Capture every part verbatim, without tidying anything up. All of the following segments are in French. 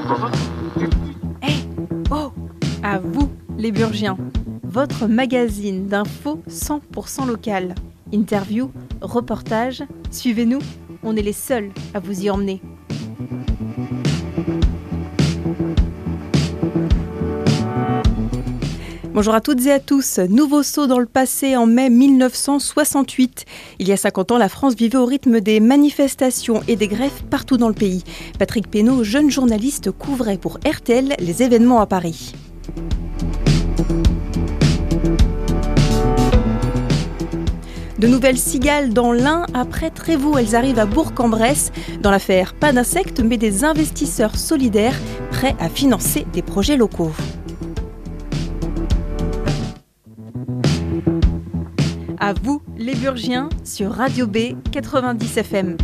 Hey, oh, à vous les Burgiens, votre magazine d'infos cent pour cent local. Interview, reportage, suivez-nous, on est les seuls à vous y emmener. Bonjour à toutes et à tous. Nouveau saut dans le passé en mai mille neuf cent soixante-huit. Il y a cinquante ans, la France vivait au rythme des manifestations et des grèves partout dans le pays. Patrick Pénaud, jeune journaliste, couvrait pour R T L les événements à Paris. De nouvelles cigales dans l'Ain après Trévoux. Elles arrivent à Bourg-en-Bresse. Dans l'affaire, pas d'insectes, mais des investisseurs solidaires prêts à financer des projets locaux. À vous, les Burgiens, sur Radio B quatre-vingt-dix F M.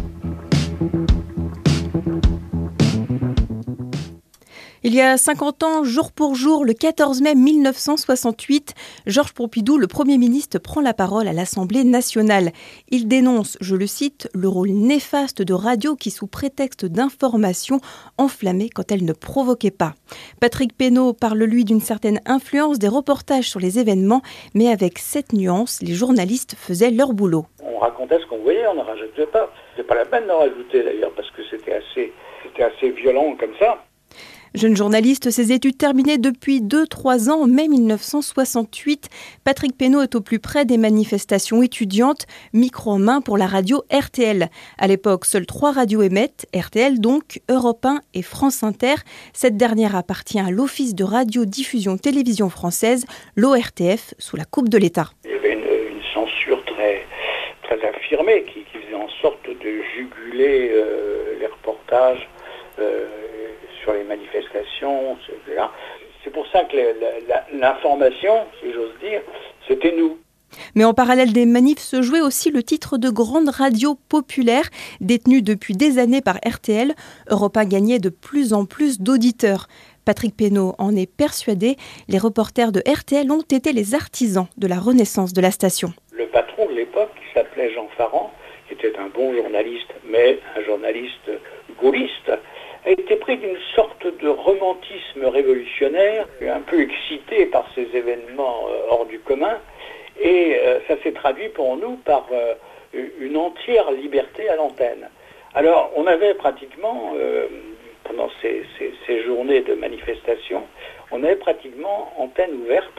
Il y a cinquante ans, jour pour jour, le quatorze mai mille neuf cent soixante-huit, Georges Pompidou, le Premier ministre, prend la parole à l'Assemblée nationale. Il dénonce, je le cite, le rôle néfaste de radio qui, sous prétexte d'information, enflammait quand elle ne provoquait pas. Patrick Pénaud parle, lui, d'une certaine influence des reportages sur les événements, mais avec cette nuance, les journalistes faisaient leur boulot. On racontait ce qu'on voyait, on ne rajoutait pas. C'est pas la peine d'en rajouter d'ailleurs, parce que c'était assez, c'était assez violent comme ça. Jeune journaliste, ses études terminées depuis deux à trois ans, en mai mille neuf cent soixante-huit, Patrick Pénaud est au plus près des manifestations étudiantes, micro en main pour la radio R T L. À l'époque, seules trois radios émettent, R T L donc, Europe un et France Inter. Cette dernière appartient à l'Office de radiodiffusion télévision française, l'O R T F, sous la coupe de l'État. Il y avait une, une censure très, très affirmée qui, qui faisait en sorte de juguler euh, les reportages euh, sur les manifestations, et cetera. C'est pour ça que la, la, l'information, si j'ose dire, c'était nous. Mais en parallèle des manifs se jouait aussi le titre de grande radio populaire, détenu depuis des années par R T L. Europe un gagnait de plus en plus d'auditeurs. Patrick Pénaud en est persuadé, les reporters de R T L ont été les artisans de la renaissance de la station. Le patron de l'époque, qui s'appelait Jean Farand, qui était un bon journaliste, mais un journaliste gaulliste, a été pris d'une sorte de romantisme révolutionnaire, un peu excité par ces événements euh, hors du commun, et euh, ça s'est traduit pour nous par euh, une entière liberté à l'antenne. Alors, on avait pratiquement, euh, pendant ces, ces, ces journées de manifestation, on avait pratiquement antenne ouverte,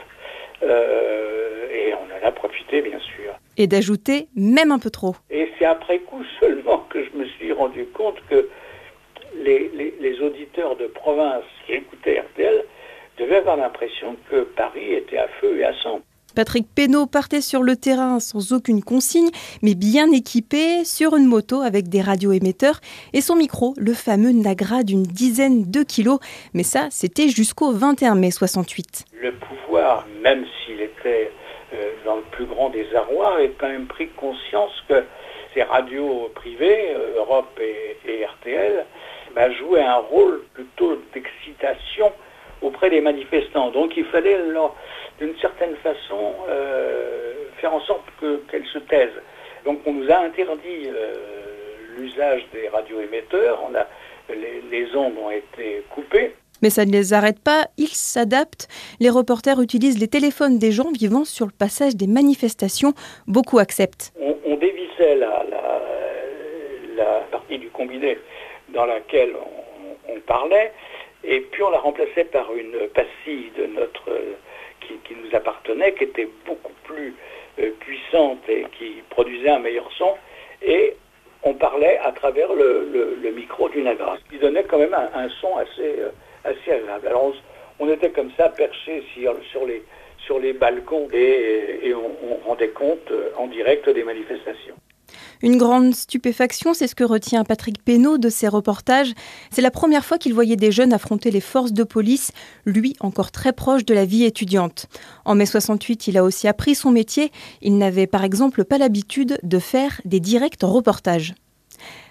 euh, et on en a profité, bien sûr. Et d'ajouter même un peu trop. Et c'est après coup seulement que je me suis rendu compte que Les, les, les auditeurs de province qui écoutaient R T L devaient avoir l'impression que Paris était à feu et à sang. Patrick Pénaud partait sur le terrain sans aucune consigne, mais bien équipé, sur une moto avec des radioémetteurs et son micro, le fameux Nagra d'une dizaine de kilos. Mais ça, c'était jusqu'au vingt et un mai soixante-huit. Le pouvoir, même s'il était euh, dans le plus grand désarroi, avait quand même pris conscience que ces radios privées, euh, Europe et, et R T L, bah, jouait un rôle plutôt d'excitation auprès des manifestants. Donc il fallait, leur, d'une certaine façon, euh, faire en sorte que, qu'elles se taisent. Donc on nous a interdit euh, l'usage des radioémetteurs, on a, les, les ondes ont été coupées. Mais ça ne les arrête pas, ils s'adaptent. Les reporters utilisent les téléphones des gens vivant sur le passage des manifestations. Beaucoup acceptent. On, on dévissait la, la, la partie du combiné dans laquelle on, on parlait, et puis on la remplaçait par une pastille de notre, euh, qui, qui nous appartenait, qui était beaucoup plus euh, puissante et qui produisait un meilleur son, et on parlait à travers le, le, le micro du Nagra, ce qui donnait quand même un, un son assez, euh, assez agréable. Alors on, on était comme ça perchés sur, sur, les, sur les balcons et, et on, on rendait compte euh, en direct des manifestations. Une grande stupéfaction, c'est ce que retient Patrick Pénaud de ses reportages. C'est la première fois qu'il voyait des jeunes affronter les forces de police, lui encore très proche de la vie étudiante. En mai soixante-huit, il a aussi appris son métier. Il n'avait par exemple pas l'habitude de faire des directs en reportage.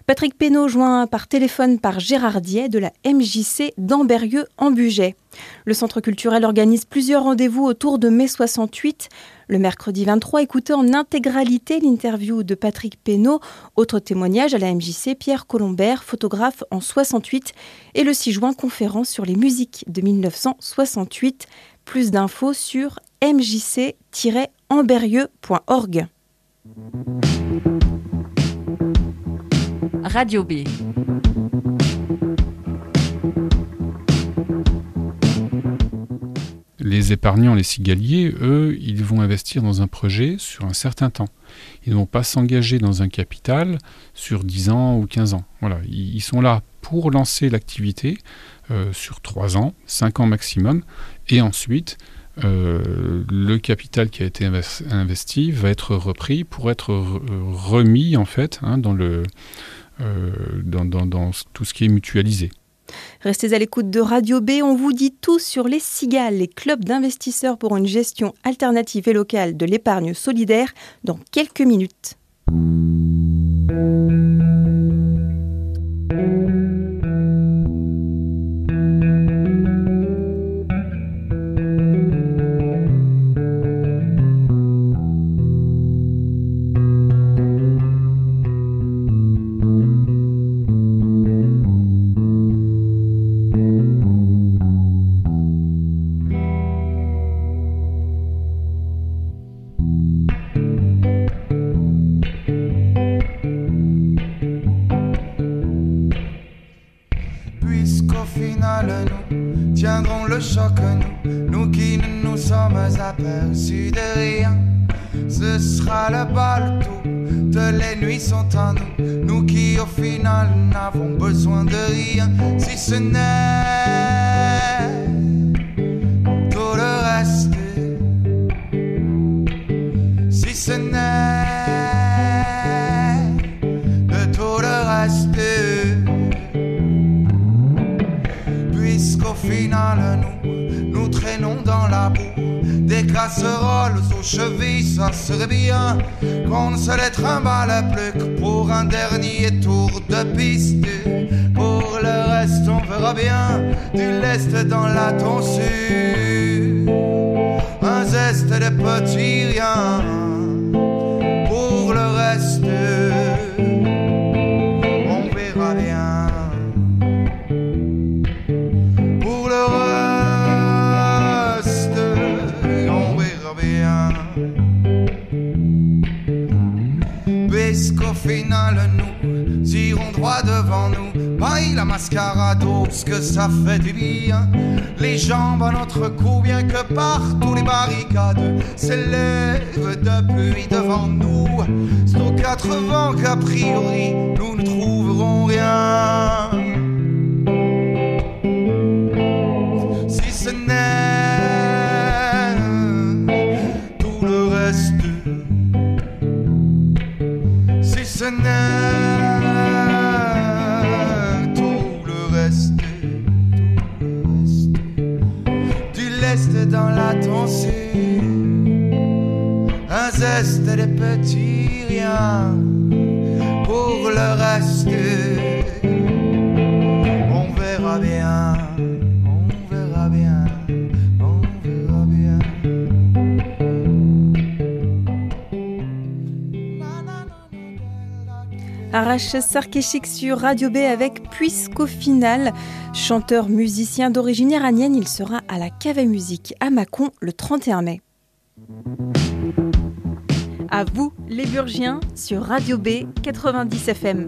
Patrick Pénaud, joint par téléphone par Gérard Diet de la M J C d'Ambérieu en Bugey. Le Centre culturel organise plusieurs rendez-vous autour de mai soixante-huit. Le mercredi vingt-trois, écoutez en intégralité l'interview de Patrick Pénaud. Autre témoignage à la M J C, Pierre Colombert, photographe en soixante-huit. Et le six juin, conférence sur les musiques de mille neuf cent soixante-huit. Plus d'infos sur m j c tiret ambérieu point org. Radio B. Les épargnants, les cigaliers, eux, ils vont investir dans un projet sur un certain temps. Ils ne vont pas s'engager dans un capital sur dix ans ou quinze ans. Voilà, ils sont là pour lancer l'activité euh, sur trois ans, cinq ans maximum, et ensuite, euh, le capital qui a été investi va être repris pour être remis en fait hein, dans, le, euh, dans, dans, dans tout ce qui est mutualisé. Restez à l'écoute de Radio B, on vous dit tout sur les cigales, les clubs d'investisseurs pour une gestion alternative et locale de l'épargne solidaire dans quelques minutes. Tiendrons le choc, nous, nous qui ne nous sommes aperçus de rien. Ce sera le bal, toutes les nuits sont à nous, nous qui au final n'avons besoin de rien. Si ce n'est tout le reste, si ce n'est de tout le reste. Puisqu'au final nous, nous traînons dans la boue, des casseroles aux chevilles, ça serait bien qu'on ne se les trimballe plus que pour un dernier tour de piste. Pour le reste on verra bien, du lest dans la tonsure, un zeste de petits riens. Pour le reste on verra bien. Puisqu'au final nous irons droit devant nous, paille la mascarade, ce que ça fait du bien. Les jambes à notre cou, bien que partout les barricades s'élèvent depuis devant nous. C'est aux quatre vents qu'a priori nous ne trouverons rien. Si ce n'est tout le reste, si ce n'est tout le reste, du lest dans la tonsure, un zeste des petits riens. Pour le reste on verra bien, on verra bien, on verra bien. Arash Sarkeshik sur Radio B avec Puisqu'au final, chanteur musicien d'origine iranienne, il sera à la Cave à Musique à Mâcon le trente et un mai. À vous les Burgiens sur Radio B quatre-vingt-dix F M.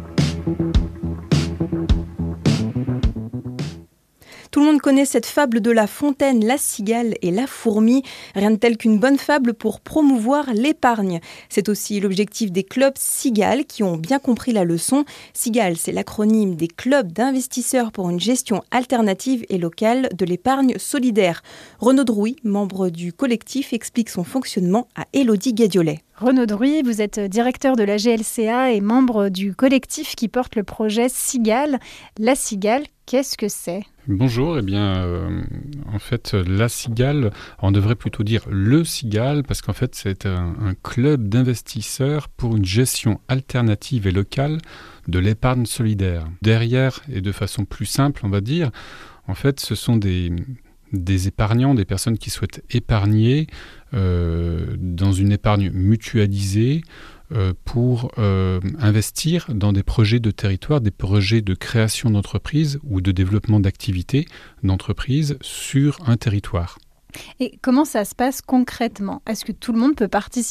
Tout le monde connaît cette fable de La Fontaine, la cigale et la fourmi. Rien de tel qu'une bonne fable pour promouvoir l'épargne. C'est aussi l'objectif des clubs cigales qui ont bien compris la leçon. Cigale, c'est l'acronyme des clubs d'investisseurs pour une gestion alternative et locale de l'épargne solidaire. Renaud Drouy, membre du collectif, explique son fonctionnement à Élodie Gadiolet. Renaud Drouy, vous êtes directeur de la G L C A et membre du collectif qui porte le projet Cigale. La Cigale, Qu'est-ce que c'est ? Bonjour, eh bien, euh, en fait, la Cigale, on devrait plutôt dire le Cigale, parce qu'en fait, c'est un, un club d'investisseurs pour une gestion alternative et locale de l'épargne solidaire. Derrière, et de façon plus simple, on va dire, en fait, ce sont des, des épargnants, des personnes qui souhaitent épargner euh, dans une épargne mutualisée, pour euh, investir dans des projets de territoire, des projets de création d'entreprise ou de développement d'activités d'entreprise sur un territoire. Et comment ça se passe concrètement ? Est-ce que tout le monde peut participer ?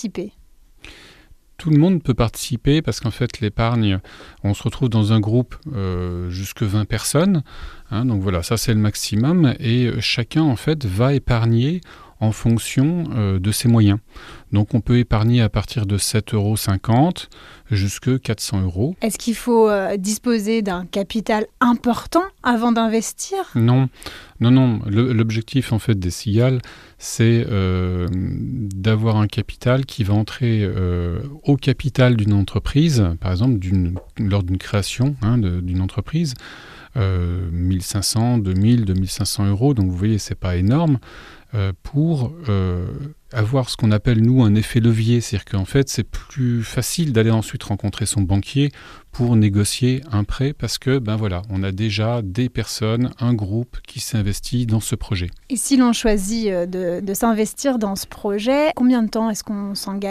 Tout le monde peut participer parce qu'en fait, l'épargne, on se retrouve dans un groupe euh, jusque vingt personnes. Hein, donc voilà, ça c'est le maximum. Et chacun, en fait, va épargner en fonction euh, de ses moyens. Donc on peut épargner à partir de sept euros cinquante jusqu'à quatre cents euros. Est-ce qu'il faut euh, disposer d'un capital important avant d'investir ? Non, non, non. Le, l'objectif en fait des Cigales, c'est euh, d'avoir un capital qui va entrer euh, au capital d'une entreprise, par exemple d'une, lors d'une création hein, de, d'une entreprise, euh, mille cinq cents, deux mille, deux mille cinq cents euros. Donc vous voyez, c'est pas énorme. Euh, pour euh, avoir ce qu'on appelle, nous, un effet levier. C'est-à-dire qu'en fait, c'est plus facile d'aller ensuite rencontrer son banquier pour négocier un prêt parce que, ben voilà, on a déjà des personnes, un groupe qui s'investit dans ce projet. Et si l'on choisit de, de s'investir dans ce projet, combien de temps est-ce qu'on s'engage ?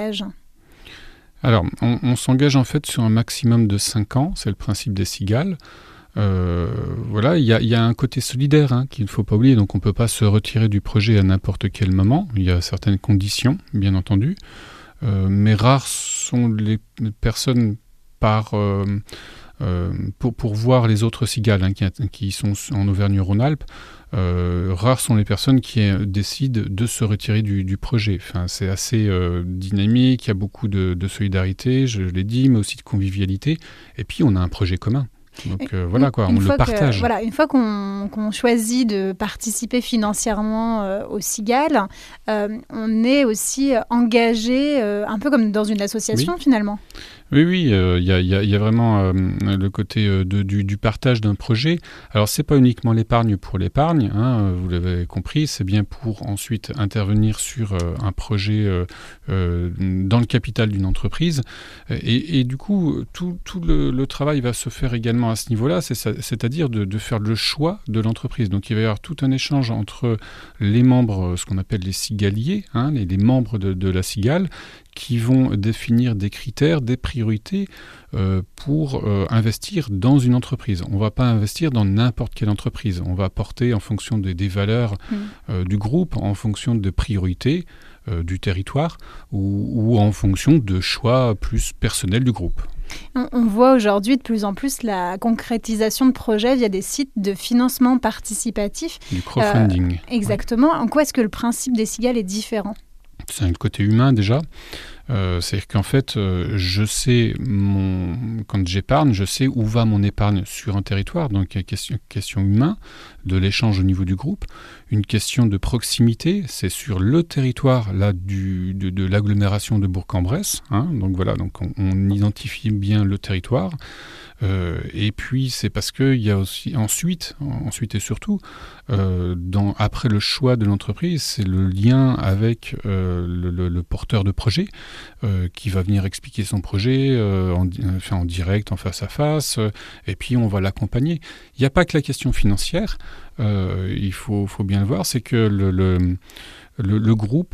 Alors, on, on s'engage en fait sur un maximum de cinq ans, c'est le principe des Cigales. Euh, voilà, il y a, y a un côté solidaire hein, qu'il ne faut pas oublier, donc on ne peut pas se retirer du projet à n'importe quel moment, il y a certaines conditions, bien entendu, euh, mais rares sont les personnes par, euh, euh, pour, pour voir les autres Cigales hein, qui, qui sont en Auvergne-Rhône-Alpes, euh, rares sont les personnes qui euh, décident de se retirer du, du projet. Enfin, c'est assez euh, dynamique, il y a beaucoup de, de solidarité, je l'ai dit, mais aussi de convivialité, et puis on a un projet commun. Donc euh, voilà quoi, une on le partage. Que, voilà, une fois qu'on, qu'on choisit de participer financièrement euh, au Cigales, euh, on est aussi engagé euh, un peu comme dans une association oui. finalement. Oui, oui, il euh, y, y, y a vraiment euh, le côté euh, de, du, du partage d'un projet. Alors, c'est pas uniquement l'épargne pour l'épargne, hein, vous l'avez compris, c'est bien pour ensuite intervenir sur euh, un projet euh, euh, dans le capital d'une entreprise. Et, et du coup, tout, tout le, le travail va se faire également à ce niveau-là, c'est, c'est-à-dire de, de faire le choix de l'entreprise. Donc, il va y avoir tout un échange entre les membres, ce qu'on appelle les cigaliers, hein, les, les membres de, de la Cigale, qui vont définir des critères, des priorités euh, pour euh, investir dans une entreprise. On ne va pas investir dans n'importe quelle entreprise. On va porter en fonction des, des valeurs mmh. euh, du groupe, en fonction de priorités euh, du territoire ou, ou en fonction de choix plus personnels du groupe. On, on voit aujourd'hui de plus en plus la concrétisation de projets via des sites de financement participatif. Du crowdfunding. Euh, exactement. Ouais. En quoi est-ce que le principe des Cigales est différent ? C'est un côté humain déjà. Euh, c'est-à-dire qu'en fait, euh, je sais, mon, quand j'épargne, je sais où va mon épargne sur un territoire. Donc, il y a une question, question humaine, de l'échange au niveau du groupe. Une question de proximité, c'est sur le territoire là, du, de, de l'agglomération de Bourg-en-Bresse. Hein, donc voilà, donc on, on identifie bien le territoire. Euh, et puis, c'est parce qu'il y a aussi ensuite, ensuite et surtout, euh, dans, après le choix de l'entreprise, c'est le lien avec euh, le, le, le porteur de projet euh, qui va venir expliquer son projet euh, en, enfin, en direct, en face à face, euh, et puis on va l'accompagner. Il n'y a pas que la question financière, euh, il faut, faut bien le voir, c'est que le, le, le, le groupe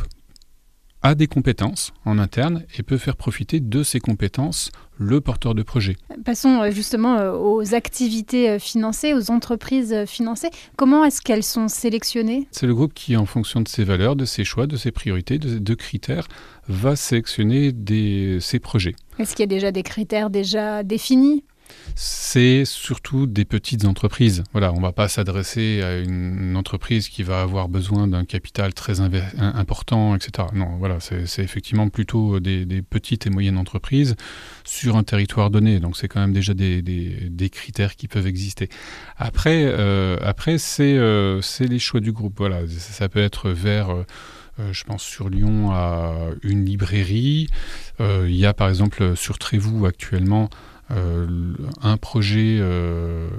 a des compétences en interne et peut faire profiter de ces compétences le porteur de projet. Passons justement aux activités financées, aux entreprises financées. Comment est-ce qu'elles sont sélectionnées ? C'est le groupe qui, en fonction de ses valeurs, de ses choix, de ses priorités, de, de critères, va sélectionner des, ses projets. Est-ce qu'il y a déjà des critères déjà définis ? C'est surtout des petites entreprises. Voilà, on ne va pas s'adresser à une entreprise qui va avoir besoin d'un capital très inv- important, et cetera. Non, voilà, c'est, c'est effectivement plutôt des, des petites et moyennes entreprises sur un territoire donné. Donc, c'est quand même déjà des, des, des critères qui peuvent exister. Après, euh, après c'est, euh, c'est les choix du groupe. Voilà, ça, ça peut être vers... Euh, Euh, je pense sur Lyon à une librairie. Euh, il y a par exemple sur Trévoux actuellement euh, un projet euh,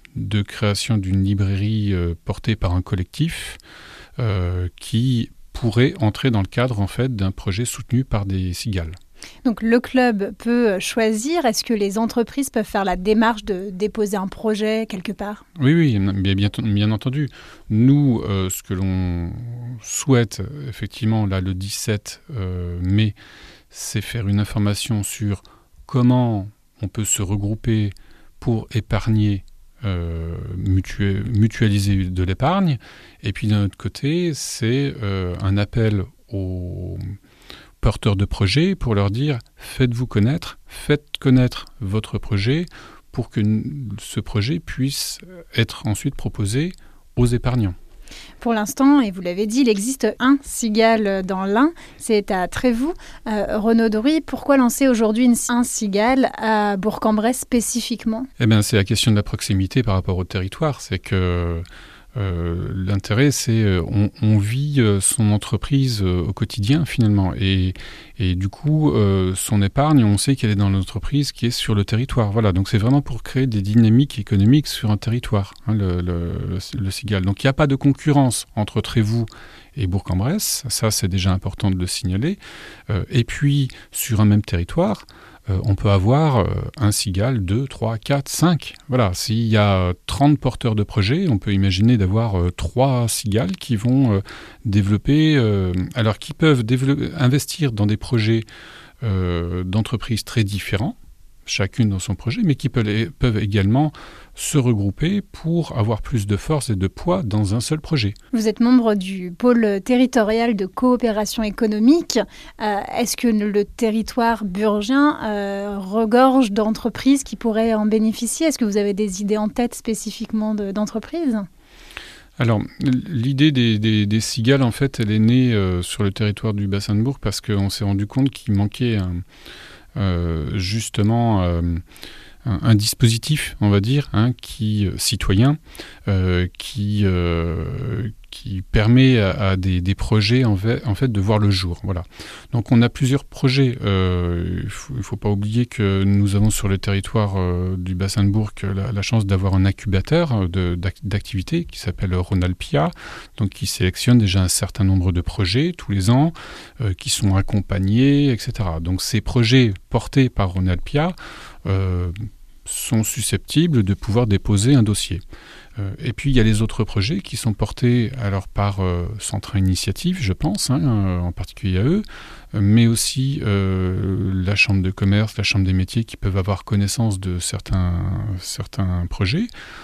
de création d'une librairie euh, portée par un collectif euh, qui pourrait entrer dans le cadre en fait, d'un projet soutenu par des cigales. Donc le club peut choisir. Est-ce que les entreprises peuvent faire la démarche de déposer un projet quelque part ? Oui, oui, bien, bien, bien entendu. Nous, euh, ce que l'on souhaite, effectivement, là, le dix-sept mai, c'est faire une information sur comment on peut se regrouper pour épargner, euh, mutu- mutualiser de l'épargne. Et puis d'un autre côté, c'est euh, un appel aux porteurs de projets pour leur dire « faites-vous connaître, faites connaître votre projet pour que ce projet puisse être ensuite proposé aux épargnants ». Pour l'instant, et vous l'avez dit, il existe un cigale dans l'Ain, c'est à Trévoux. Euh, Renaud Dory, pourquoi lancer aujourd'hui une, un cigale à Bourg-en-Bresse spécifiquement ? Eh bien, c'est la question de la proximité par rapport au territoire. C'est que euh, l'intérêt, c'est euh, on, on vit euh, son entreprise euh, au quotidien finalement. Et, et du coup, euh, son épargne, on sait qu'elle est dans l'entreprise qui est sur le territoire. Voilà, donc c'est vraiment pour créer des dynamiques économiques sur un territoire, hein, le, le, le, le cigale. Donc il n'y a pas de concurrence entre Trévoux et Bourg-en-Bresse, ça c'est déjà important de le signaler. Euh, et puis, sur un même territoire, euh, on peut avoir euh, un cigale, deux, trois, quatre, cinq. Voilà, s'il y a trente porteurs de projets, on peut imaginer d'avoir euh, trois cigales qui vont euh, développer, euh, alors qui peuvent développer, investir dans des projets euh, d'entreprises très différents, chacune dans son projet, mais qui peuvent, peuvent également se regrouper pour avoir plus de force et de poids dans un seul projet. Vous êtes membre du pôle territorial de coopération économique. Euh, est-ce que le territoire burgien euh, regorge d'entreprises qui pourraient en bénéficier ? Est-ce que vous avez des idées en tête spécifiquement de, d'entreprises ? Alors, l'idée des, des, des cigales, en fait, elle est née euh, sur le territoire du bassin de Bourg parce qu'on s'est rendu compte qu'il manquait un, euh, justement euh, un, un dispositif, on va dire, hein, qui, citoyen, euh, qui, euh, qui permet à, à des, des projets en fait, en fait de voir le jour. Voilà. Donc on a plusieurs projets. Euh, il faut, il faut pas oublier que nous avons sur le territoire euh, du bassin de Bourg la, la chance d'avoir un incubateur de, d'activités qui s'appelle Ronalpia, donc qui sélectionne déjà un certain nombre de projets tous les ans, euh, qui sont accompagnés, et cetera. Donc ces projets portés par Ronalpia euh, sont susceptibles de pouvoir déposer un dossier. Euh, et puis il y a les autres projets qui sont portés alors par euh, Centre Initiative, je pense, hein, euh, en particulier à eux, euh, mais aussi euh, la Chambre de commerce, la Chambre des métiers qui peuvent avoir connaissance de certains, certains projets.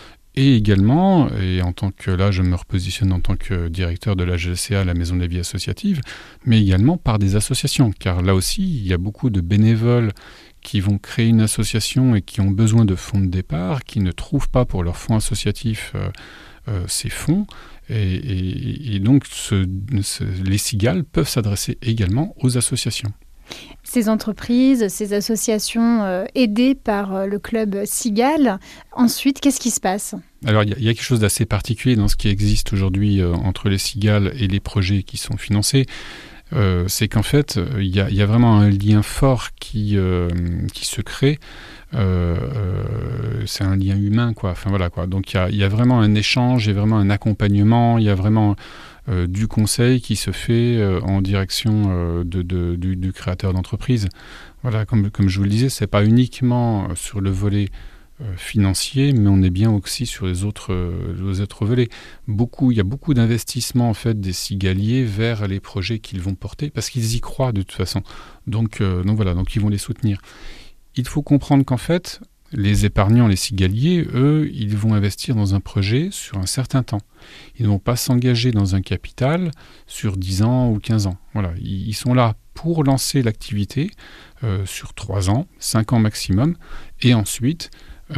Et également, et en tant que là je me repositionne en tant que directeur de la G L C A, la Maison de la Vie Associative, mais également par des associations, car là aussi il y a beaucoup de bénévoles qui vont créer une association et qui ont besoin de fonds de départ, qui ne trouvent pas pour leur fonds associatif euh, euh, ces fonds. Et, et, et donc, ce, ce, les cigales peuvent s'adresser également aux associations. Ces entreprises, ces associations euh, aidées par euh, le club Cigale, ensuite, qu'est-ce qui se passe ? Alors, il y, y a quelque chose d'assez particulier dans ce qui existe aujourd'hui euh, entre les cigales et les projets qui sont financés. Euh, c'est qu'en fait, il y, y a vraiment un lien fort qui, euh, qui se crée. Euh, euh, c'est un lien humain, quoi. Enfin, voilà, quoi. Donc, il y, y a vraiment un échange, il y a vraiment un accompagnement, il y a vraiment euh, du conseil qui se fait euh, en direction euh, de, de, du, du créateur d'entreprise. Voilà, comme, comme je vous le disais, c'est pas uniquement sur le volet Euh, financier, mais on est bien aussi sur les autres, euh, les autres volets. Beaucoup, il y a beaucoup d'investissements en fait des cigaliers vers les projets qu'ils vont porter parce qu'ils y croient de toute façon. Donc, euh, donc voilà, donc ils vont les soutenir. Il faut comprendre qu'en fait, les épargnants, les cigaliers, eux, ils vont investir dans un projet sur un certain temps. Ils ne vont pas s'engager dans un capital sur dix ans ou quinze ans. Voilà, ils, ils sont là pour lancer l'activité euh, sur trois ans, cinq ans maximum, et ensuite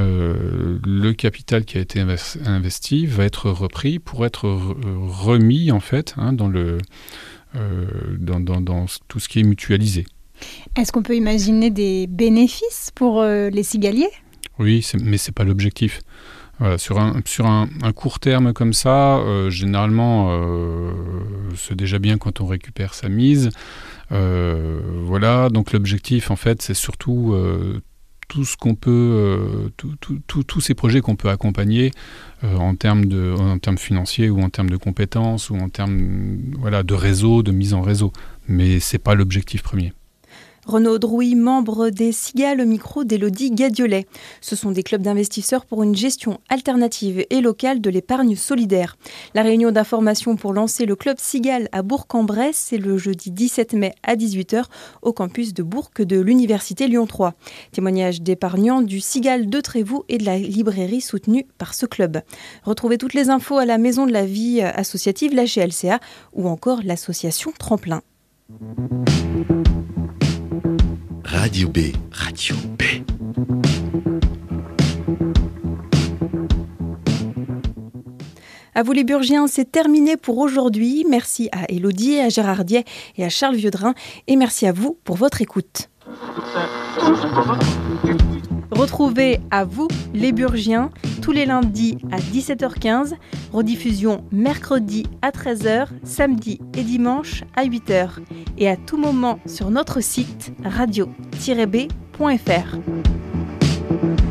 Euh, le capital qui a été investi va être repris pour être re- remis en fait hein, dans, le, euh, dans, dans, dans tout ce qui est mutualisé. Est-ce qu'on peut imaginer des bénéfices pour euh, les cigaliers ? Oui, c'est, mais ce n'est pas l'objectif. Voilà, sur un, sur un, un court terme comme ça, euh, généralement, euh, c'est déjà bien quand on récupère sa mise. Euh, voilà, donc l'objectif en fait, c'est surtout euh, tout ce qu'on peut, euh, tout, tout, tout, tous ces projets qu'on peut accompagner euh, en termes de, en termes financiers ou en termes de compétences ou en termes, voilà, de réseau, de mise en réseau. Mais c'est pas l'objectif premier. Renaud Drouy, membre des Cigales, au micro d'Élodie Gadiolet. Ce sont des clubs d'investisseurs pour une gestion alternative et locale de l'épargne solidaire. La réunion d'information pour lancer le club Cigales à Bourg-en-Bresse, c'est le jeudi dix-sept mai à dix-huit heures au campus de Bourg de l'Université Lyon trois. Témoignage d'épargnants du Cigales de Trévoux et de la librairie soutenue par ce club. Retrouvez toutes les infos à la Maison de la Vie associative, la G L C A, ou encore l'association Tremplin. Radio B. Radio B. À vous les Burgiens, c'est terminé pour aujourd'hui. Merci à Élodie, à Gérard Diet et à Charles Viaudrin. Et merci à vous pour votre écoute. Retrouvez À vous les Burgiens tous les lundis à dix-sept heures quinze, rediffusion mercredi à treize heures, samedi et dimanche à huit heures et à tout moment sur notre site radio tiret b point f r.